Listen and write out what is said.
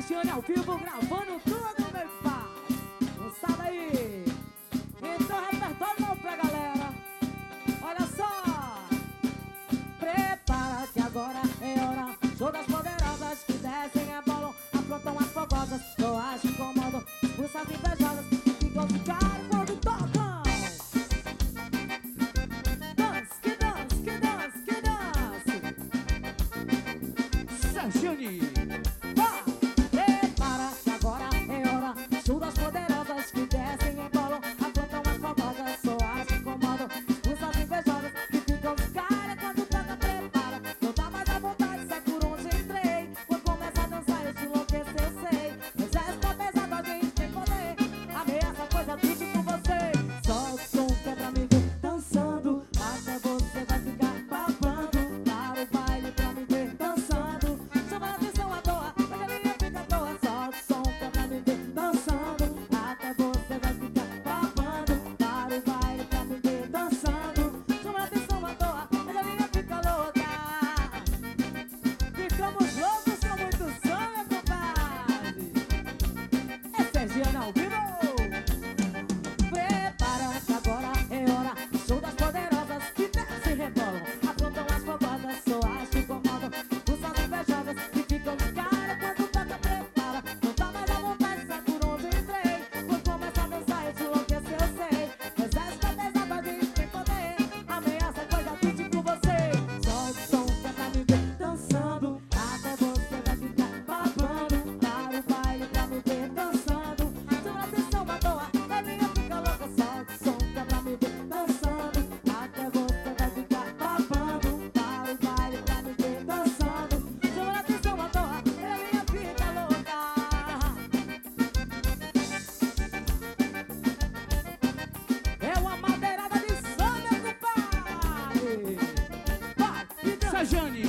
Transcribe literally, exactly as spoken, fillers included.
Sergiane ao vivo, gravando tudo, meu pai. Não sabe aí. Então, repertório novo pra galera. Olha só. Prepara que agora é hora. Show das poderosas que descem, rebolam, aprontam as fogosas. Eu acho incomodam, expulsam as invejosas que ficam de cara quando tocam. Dance, que dance, que dance, que dance. Sergiane. Prepara que agora é hora. Show das poderosas que descem, rebolam, aprontam as fogosas. Eu acho incomodam, expulsam as invejosas que ficam de cara quando toca. Prepara, não dá mais a vontade, sai por onde entrei. Quando começa a dançar eu te enlouqueço, eu sei. Mas já está pesado, a gente tem poder. Ameaça coisa triste com você. Solta o som que é pra me ver dançando. Até você vai ficar babando. Para o baile pra me ver dançando. Chama a atenção à toa, mas a minha fica à toa. Solta o som que é pra me ver dançando. Até você vai ficar babando. Para o baile pra me ver dançando. Chama a atenção à toa, mas a minha fica louca. Ficamos loucos com muito som, meu compadre. É Sergiane ao vivo. Prepara que agora é hora. Show das poderosas que descem, rebolam, aprontam as fogosas. Só acho incomodam, expulsam as invejosas que ficam de cara quando toca. Prepara, não dá mais a vontade, sai por onde entrei. Quando começa a dançar eu te enlouqueço, eu sei. Mas já está pesado, a gente tem poder. Ameaça coisa triste com você. Solta o som que é pra me ver dançando. Até você vai ficar babando. Para o baile pra me ver dançando. Chama a atenção à toa, a minha fica louca. Solta o som que é pra me ver dançando. Até você vai ficar babando. Para o baile pra me ver dançando. Chama a atenção à toa, a minha fica louca. É uma madeirada de som, meu compadre. Vai, e dança. Sergiane.